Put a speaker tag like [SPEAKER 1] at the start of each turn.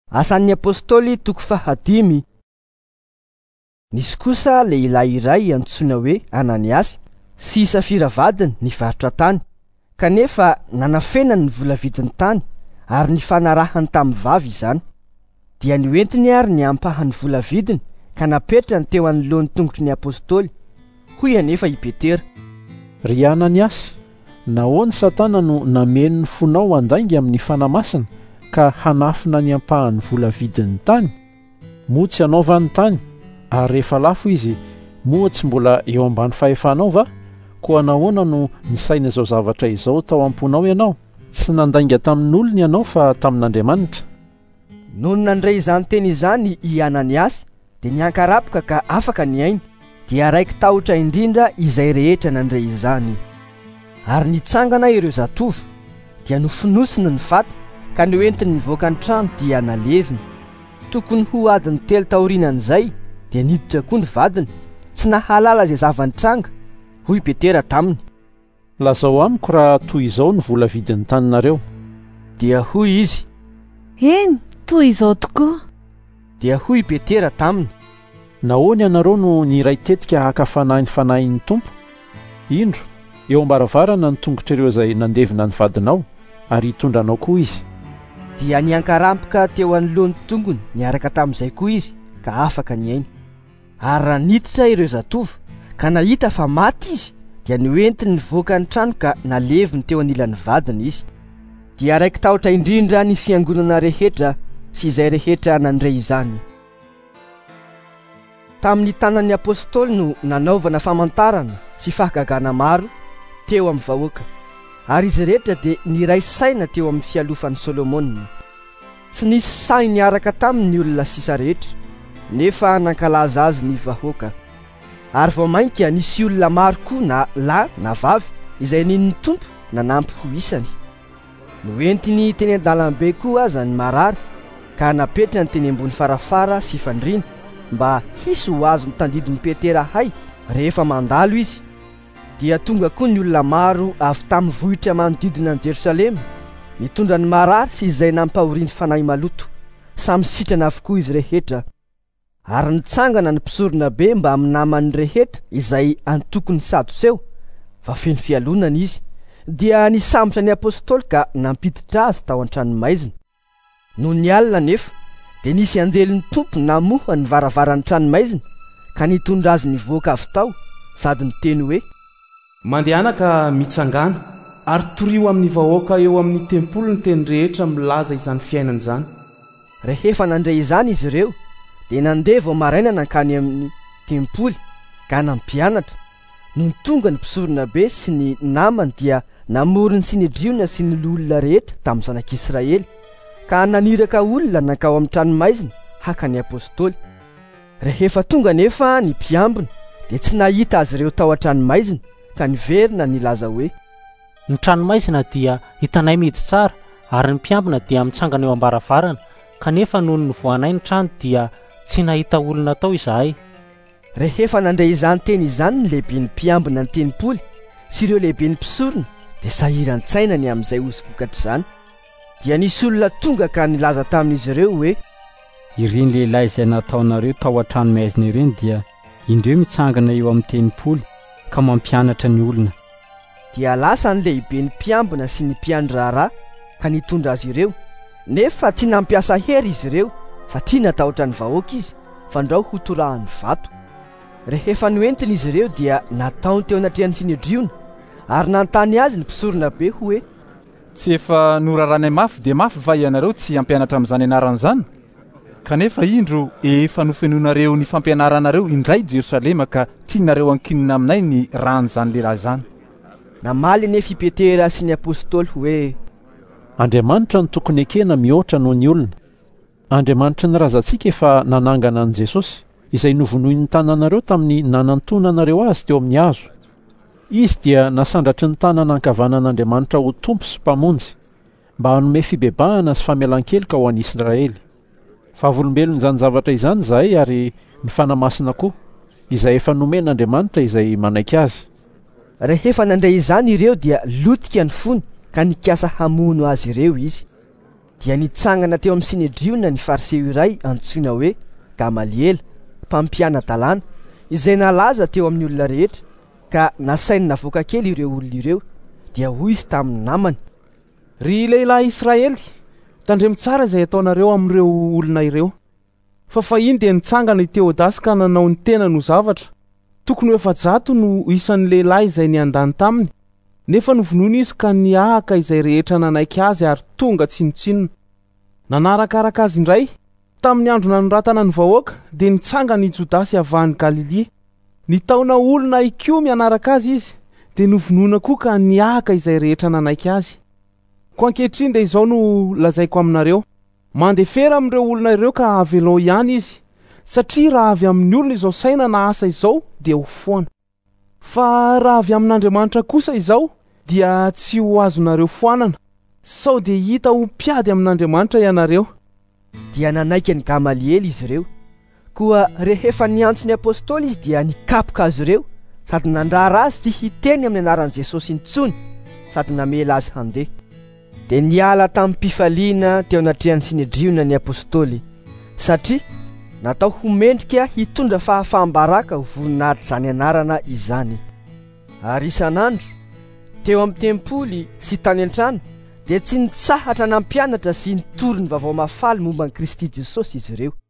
[SPEAKER 1] Asan'ny apôstôly toko fahadimy. Nisy kosa lehilahy iray antsoina hoe Ananiasy, sy Safira vadiny nivarotra tany, kanefa nanafenany ny vola vidiny tany ary nifanarahany tamin'ny vavy izany. Dia nientiny ary ny ampahany vola vidiny ka napetrany teo anoloan'ny tongotry ny apôstôly. Hoy anefa i Petera:
[SPEAKER 2] Ry Ananiasy, nahoany Satana no nameno ny fonao andainga amin'ny fanamasina ka hanafina ny ampahany vola vidin'ny tany? Moa tsy hanaovany tany, ary rehefa lafo izy, moa tsy mbola eo ambany fahefanao va? Koa nahoana no nisaina izao zavatra izao tao am-ponao ianao? Tsy nandainga tamin'olona ianao fa tamin'Andriamanitra.
[SPEAKER 1] Noho nandray izany teny izany i Ananiasy, dia niankarapoka ka afaka ny ainy, dia raiky tahotra indrindra izay rehetra nandray izany. Ary nitsangana ireo zatovo, dia nofonosiny ny faty, ka noentiny nivoaka ny trano dia naleviny. Tokony ho adiny 3 taorinan'izay dia niditra koa ny vadiny, tsy nahalala izay zava-nitranga. Hoy Petera taminy:
[SPEAKER 2] Lazao amiko raha toy izao ny vola vidin'ny taninareo.
[SPEAKER 1] Dia hoy izy:
[SPEAKER 3] Eny, toy izao tokoa.
[SPEAKER 1] Dia hoy Petera taminy:
[SPEAKER 2] Nahoany ianareo no niray tetika haka fanahin'ny tompo? Indro, eo am-baravarana ny tongotr'ireo izay nandevina ny vadinao, ary hitondranao koa izy.
[SPEAKER 1] Dia niankarampoka teo anoloan'ny tongony niaraka tamin'izay koa izy, ka afaka ny ainy. Ary raha niditra ireo zatovo ka nahita fa maty izy, dia noentiny nivoaka ny trano ka naleviny teo anilan'ny vadiny izy. Dia raiky tahotra indrindra ny fiangonana rehetra sy izay rehetra nandray izany. Tamin'ny tanan'ny apôstôly no nanaovana famantarana sy fahagagana maro teo amin'ny vahoaka, ary izy rehetra dia niray saina teo amin'ny fialofan'ny Solomona. Tsy nisy sainy niaraka taminy olona sisa rehetra, nefa nankalaza azy ny vahoaka. Ary vao mainka nisy olona maro koa na lahy na vavy izay nin'ny tompo nanampy ho isany. Noentiny teny an-dalambe koa aza ny marary, ka napetrany teny ambony farafara sy fandriana mba hisy ho azo mitandidin'ny Petera hay rehefa mandalo izy. Dia tonga koa ny olona maro avy tamin'ny vohitra manodidina an'i Jerosalema, nitondra ny marary sy izay nampahoriany fanahy maloto. Samy sitrana avokoa izy rehetra. Ary nitsangana ny mpisorona be mba aminamany rehetra izay antokony Sadoseo, fa feno fialonana izy. Dia nisambotra ny apôstôly ka nampiditra azy tao an-tranomaizina. Noho ny alina nefa, dia nisy anjelin'ny tompo namoha ny varavaran'ny tranomaizina, ka nitondra azy nivoaka avy tao, sady niteny hoe:
[SPEAKER 4] Mandehana ka mitsangana, ary torio amin'ny vahoaka eo amin'ny tempolo ny teny rehetra milaza izany fiainana izany.
[SPEAKER 1] Rehefa nandray izany izy ireo, dia nandeha vao maraina nankany amin'ny tempoly ka nampianatra. Noho tonga ny mpisorona be sy ny namany dia namory ny Sinedriona sy ny olona rehetra tamin'ny zanak'Israely, ka naniraka olona nankao amin'ny tranomaizina haka ny apôstôly. Rehefa tonga nefa ny mpiambina, dia tsy nahita azy ireo tao an-tranomaizina, ka niverina nilaza hoe:
[SPEAKER 5] Ny tranomaizina dia hitanay mety tsara, ary ny mpiambina dia mitsangana eo am-baravarana, kanefa noho ny voanay ny trano dia tsy nahita olona tao izahay.
[SPEAKER 1] Rehefa nandray izany teny izany ny lehiben'ny mpiambina ny tempoly sy ireo lehiben'ny mpisorona, dia sahiran-tsainany amin'izay osy vokatra izany. Dia nisy olona tonga ka nilaza tamin'izy ireo hoe:
[SPEAKER 6] Ireny lehilahy izay nataonareo tao an-tranomaizina ireny dia indreo mitsangana eo amin'ny tempoly ka mampianatra ny olona.
[SPEAKER 1] Dia lasa ny lehiben'ny mpiambina sy ny mpiandrarà ka nitondra azy ireo, nefa tsy nampiasa hery izy ireo, satria natahotra ny vahoaka izy, fandrao ho torahan'ny vato. Rehefa noentiny izy ireo dia nataony teo anatrehan'ny Sinedriona, ary nantany azy ny mpisorona be hoe:
[SPEAKER 7] Tsy efa noraranay mafy dia mafy va ianareo tsy hampianatra amin'izany ianaran'izany? Kanefa indro efa nofenonareo ny fampianaranareo indray Jerosalema ka tianareo ankinina aminay ny ran'izany lehilahy izany.
[SPEAKER 1] Namaly nefa i Petera sy ny apôstôly hoe:
[SPEAKER 2] Andriamanitra no tokony ekena mihoatra noho ny olona. Andriamanitra ny razantsika efa nanangana an' Jesosy, izay novonoiny ny tananareo tamin'ny nanantonanareo azy teo amin'ny hazo. Izy dia nasandratry ny tanana ankavanan'Andriamanitra ho tompo sy mpamonjy, mba hanome fibebahana sy famelan-keloka ho an'i Israely. Favolombelon' izany zavatra izany izahay, ary ny fanamasina koa izay efa nomen'Andriamanitra izay manaiky azy.
[SPEAKER 1] Rehefa nandray izany ireo dia lotika ny fony, ka nikasa hamono azy ireo izy. dia nitsangana teo amin'ny Sinedriona ny fariseo iray antsoina hoe Gamaliela, mpampiana dalàna, izay nalaza teo amin'ny olona rehetra, ka nasainy navoaka kely ireo olona ireo, dia hoy izy tamin'ny namany: ry lehilahy Israely, tandremo tsara izay ataonareo amin'ireo olona ireo. Fa fahiny dia nitsangana i Teodasy ka nanao ny tena no zavatra. Tokony ho 700 no isan'ny lehilahy izay niandany taminy, nefa novonoina izy ka niahaka izay rehetra nanaiky azy ary tonga tsinotsinona. Nanarakaraka azy indray, tamin'ny andro nanoratana ny vahoaka, dia nitsangana i Jodasy avy any Galilia. Nitaona olona ikio mianaraka azy izy, dia novonoina koa ka niahaka izay rehetra nanaiky azy. Ko ankehitriny dia izao no lazaiko aminareo: mandefera amin'ireo olona ireo ka avelao ihany izy, satria raha avy amin'ny olona izao saina na asa izao dia ho foana. Fa raha avy amin'Andriamanitra kosa izao dia tsy ho azonareo foanana. Sao dia hita ho mpiady amin'Andriamanitra ianareo. Dia nanaiky ny Gamaliely izy ireo. Koa rehefa niantso ny apôstôly izy dia nikapoka azy ireo, sady nandrara azy tsy hiteny amin'ny anaran'i Jesosy intsony, sady namela azy handeha. Dia niala tamin'ny mpifaliana teo anatrehan'ny Sinedriona ny apôstôly, satria natao ho mendrika hitondra fahafahambaraka ho voninahitra izany anarana izany. Ary isan'andro teo amin'ny tempoly sy tany an-trano dia tsy nitsahatra nampianatra sy nitory ny vaovao mafaly momba an'i Kristy Jesosy izy ireo.